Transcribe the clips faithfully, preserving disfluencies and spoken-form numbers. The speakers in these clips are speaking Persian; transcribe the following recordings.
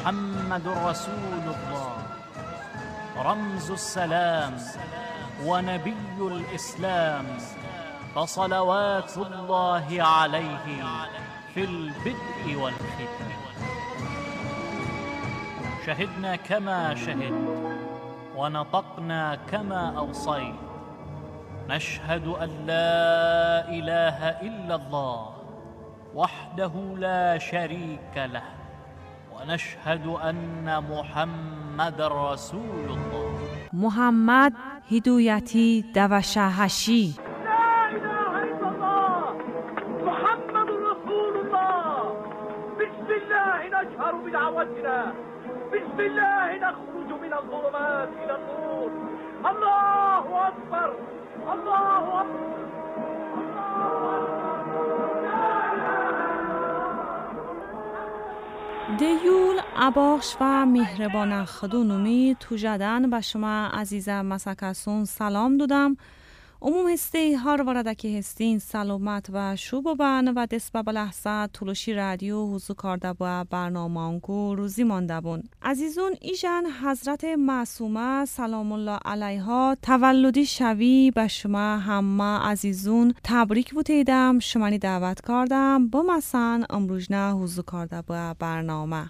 محمد رسول الله رمز السلام ونبي الإسلام، فصلوات الله عليه في البدء والختام. شهدنا كما شهد ونطقنا كما أوصيت، نشهد أن لا إله إلا الله وحده لا شريك له، ونشهد أن محمد رسول الله. محمد هدایتی دوشهشی. لا إله إلا الله محمد رسول الله. بسم الله نجهر بدعوتنا، بسم الله نخرج من الظلمات إلى النور. الله أكبر، الله أكبر، الله دیول اباخش و مهربان خدونومی تو جدن به شما عزیزم مسکسون سلام دادم. عموم هستی هر ورده که هستین سلامت و شوب بان و دست به لحظه طولشی رادیو حضور کرده با برنامه انکو روزی مانده بون. عزیزون ایجان حضرت معصومه سلام الله علیها تولدی شوی به شما همه عزیزون تبریک بودیدم. شمانی دعوت کردم با مثلا امروزنه حضور کرده با برنامه.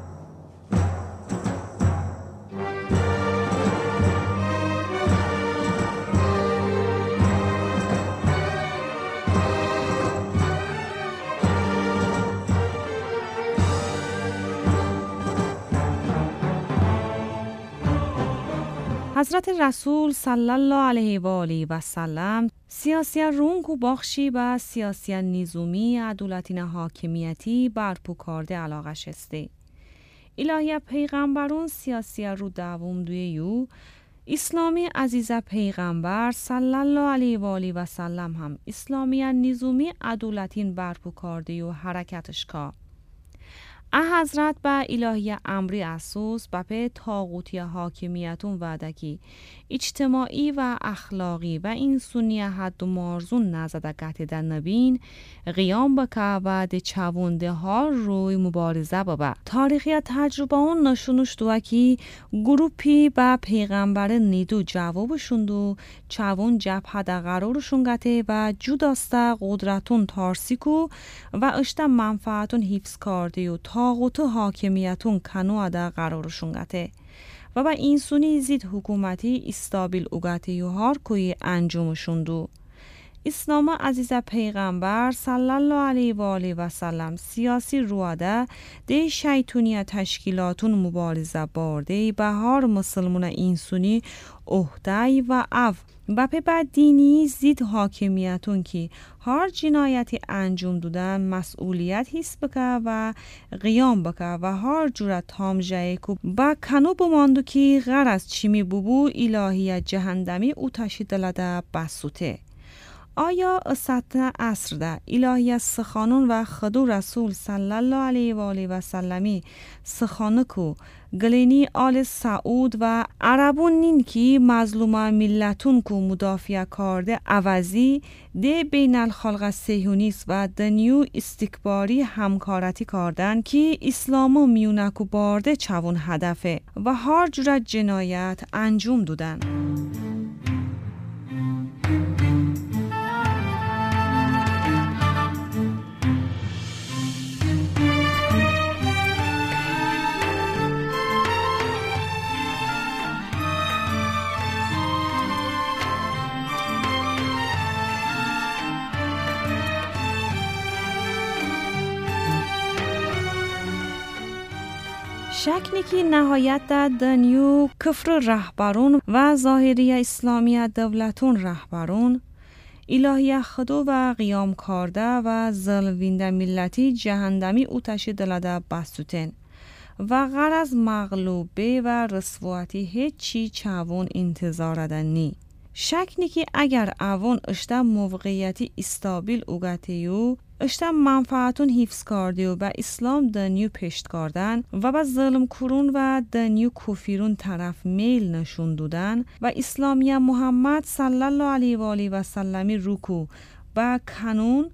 حضرت رسول صلی الله علیه و آله و سلم سیاسی رون کو بخشی به سیاسی نظامی عدالتین حاکمیتی برپو کرده علاقش استه. الهی پیغمبرون سیاسی رو دوم دوی یو اسلامی عزیز پیغمبر صلی الله علیه و آله و سلم هم اسلامی نظامی عدالتین برپو کرده و حرکتش کا. اه حضرت با الهی امری اساس با په طاغوتی حاکمیتون وعدکی اجتماعی و اخلاقی و انسانی حد و مارزون نزده گتیدن نبین قیام بکه و ده چوونده ها روی مبارزه بابا. تاریخی تجربه اون نشونش دوکی گروپی با پیغمبر نیدو جوابشوندو چوون جبهه ده قرارشون گته و جوداسته قدرتون تارسیکو و اشتا منفعتون حفظ کرده و طاغوت حاکمیتون کنو ده قرارشون گته و با اینسونی زید حکومتی استابیل اوگاتی یو هار کوی انجامشون دو. اسلام عزیز پیغمبر صلی الله علیه و آله و سلم سیاسی رواده ده شیطونی تشکیلاتون مبارزه بارده به هر مسلمون اینسونی اهدای و اف و په بعد دینی زید حاکمیتون که هر جنایتی انجام دادن مسئولیت حس بکه و قیام بکه و هر جورت تام جایی که با کنو بماندو که غرض چیمی ببو الهی جهندمی او تشیدلده بسوته. آیا اسطن عصر ده الهی سخانون و خدو رسول صلی الله علیه و آله و سلمی سخانه کو گلینی آل سعود و عربون نین کی مظلوم ملتون کو مدافع کرده عوضی ده بین الخلق سیهونیست و دنیو استکباری همکارتی کردن که اسلامو میونکو بارده چوون هدفه و هر جورت جنایت انجام دودن. شکنی که نهایت در دنیو کفر رهبرون و ظاهری اسلامی دولتون رهبرون الهی خدو و قیام کرده و ظلموینده ملتی جهندمی او تشیدلده بستوتن و غرض مغلوبه و رسواتی هیچی چوون انتظار دنی. شکنی که اگر اوون اشتا موقعیتی استابیل اوگتیو اشتا منفعتون حفظ کرده و با اسلام دنیو پشت کردن و با ظلم کرون و دنیو کفیرون طرف میل نشون دودن و اسلامی محمد صلی الله علیه و آله و سلمی روکو با کنون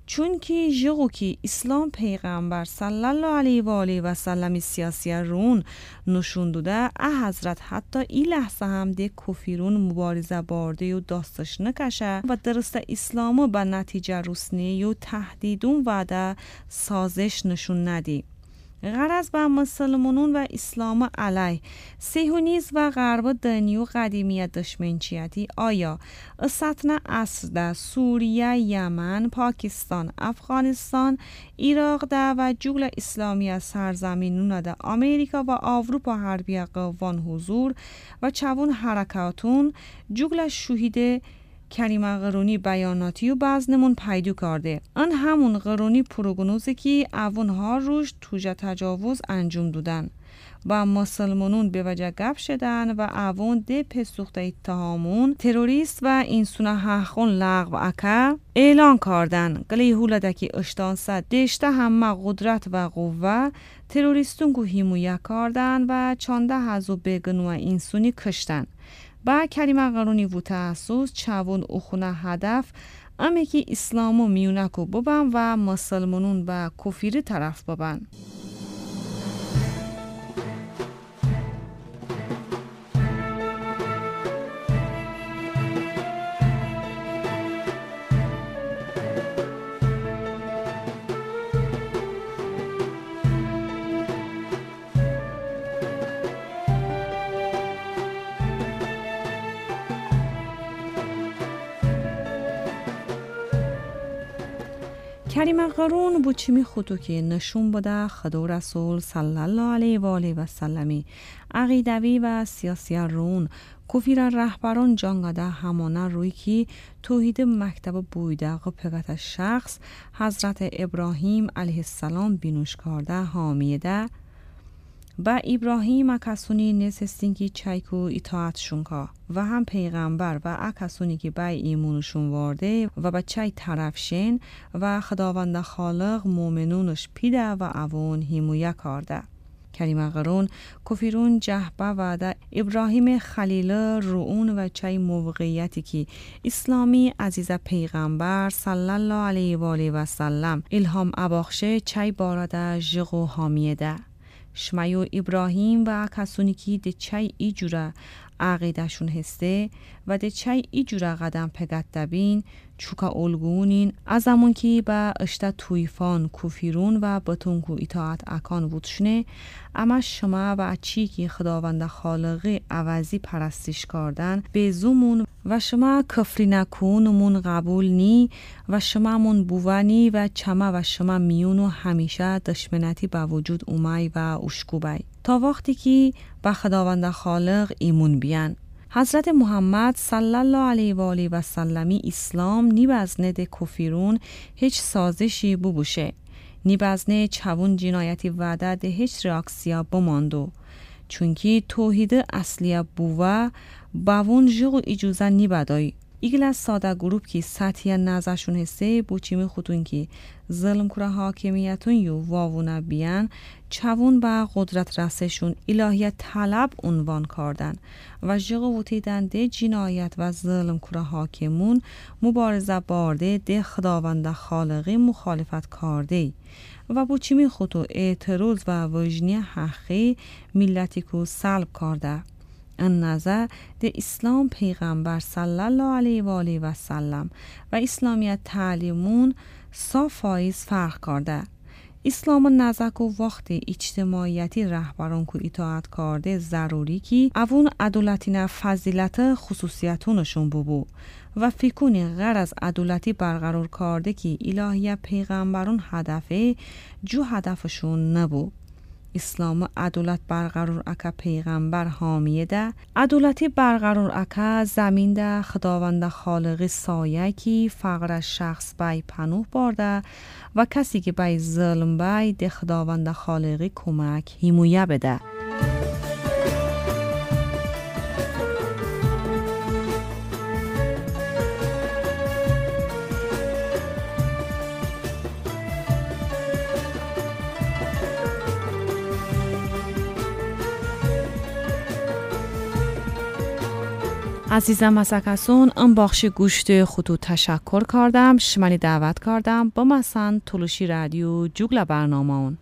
چون که جگو که اسلام پیغمبر صلی الله علیه و آله و سلم سیاسی رون نشون داده، اه حضرت حتی این لحظه هم ده کفیرون مبارزه بارده و داستش نکشه و درست اسلامو به نتیجه رسنی و تهدیدون وعده سازش نشون ندی. غرض به مسلمانون و اسلام علی صهیونیسم و غرب دنیا قدیمیت دشمنچیتی آیا سطن اصل در سوریه، یمن، پاکستان، افغانستان، عراق ده و جغل اسلامی از سرزمینون ده امریکا و اروپا حربی قوان حضور و چون حرکاتون جغل شهید کریمه قرونی بیاناتی و بزنمون پیدا کرده. آن همون قرونی پروگنوزی که اونها روش توجه تجاوز انجام دادن و مسلمانون به وجه گپ شدن و اون ده پسوخت اتهامون تروریست و اینسونه حقون لغو اکه اعلان کردن. گلی هولده که اشتانسه دشته همه قدرت و قوه تروریستون که حمایه کردن و چانده هزو بگنو اینسونی کشتن. با کریمه قرونی و تحسوس چون اخونه هدف امی که اسلامو میونکو ببن و مسلمانون با کفیری طرف ببن. کریمه قرون بو چمی خودو که نشون بده خدا رسول صلی الله علیه و آله و سلمی عقیدوی و سیاسی رون کفیر رهبران جانگاده همانه روی که توحید مکتب بویده پگت شخص حضرت ابراهیم علیه السلام بینوش کرده حامیده با ابراهیم اکسونی نسستین که چایکو اطاعتشون که و هم پیغمبر و اکسونی که بای ایمونشون وارده و با چای طرفشین و خداوند خالق مومنونش پیده و اوون حمایه کرده. کریمه قرون کفیرون جهبه و ده ابراهیم خلیل رؤون و چای موقعیتی که اسلامی عزیز پیغمبر صلی الله علیه و آله و سلم الهام اباخشه چای بارده جغو حامیده. شمیو ابراهیم و کسانی که ده چای ای جوره عقیدشون هسته و ده چای ای جوره قدم پگت دبین چوکا اولگونین از همون که با اشتا تویفان کفیرون و بطنگو اطاعت اکان بودشنه اما شما و چی که خداوند خالقی عوضی پرستش کردن به زومون و شما کفری نکونمون قبول نی و شما من بوانی و چما و شما میونو همیشه دشمنتی با وجود اومای و اشکوبای تا وقتی که با خداوند خالق ایمون بیان. حضرت محمد صلی الله علیه و آله و سلمی اسلام نی بزنه ده کفیرون هیچ سازشی ببوشه، نی بزنه چون جنایتی وعده ده هیچ ریاکسیا بماندو، چونکی توحید اصلی بوه باون جغو اجازه نی بدای. ایگل از ساده گروپ که سطحی نزشون هسته بوچیمی خودون که ظلم کره حاکمیتون یو واوونه بیان چون با قدرت رسشون الهیت طلب عنوان کردن و جغو وطیدن ده جنایت و ظلم کره حاکمون مبارزه بارده ده خداوند خالقی مخالفت کرده و بوچیمی خودو اعتراض و وجنی حقی ملتی کو سلب کرده. ان نظر ده اسلام پیغمبر صلی الله علیه و آله و سلم و اسلامیت تعلیمون صافایز فرق کرده. اسلام نزد و وقت اجتماعیتی رهبران کو اطاعت کرده ضروری کی اون عدالتین فضیلت خصوصیتونشون ببو و فکرونی غرض عدالتی برقرار کرده کی الهیه پیغمبرون هدفه جو هدفشون نبو. اسلام عدالت برقرار اکا پیغمبر حامیه ده عدالتی برقرار اکا زمین ده خداوند خالق سایه کی فقر شخص بای پنوه برده و کسی که بای ظلم بای ده خداوند خالقی کمک حمایه بده. عزیزم مسکسون ام باخش گوشت خودو تشکر کردم شمالی دعوت کردم با مثلا تلوشی رادیو جوگل برنامه اون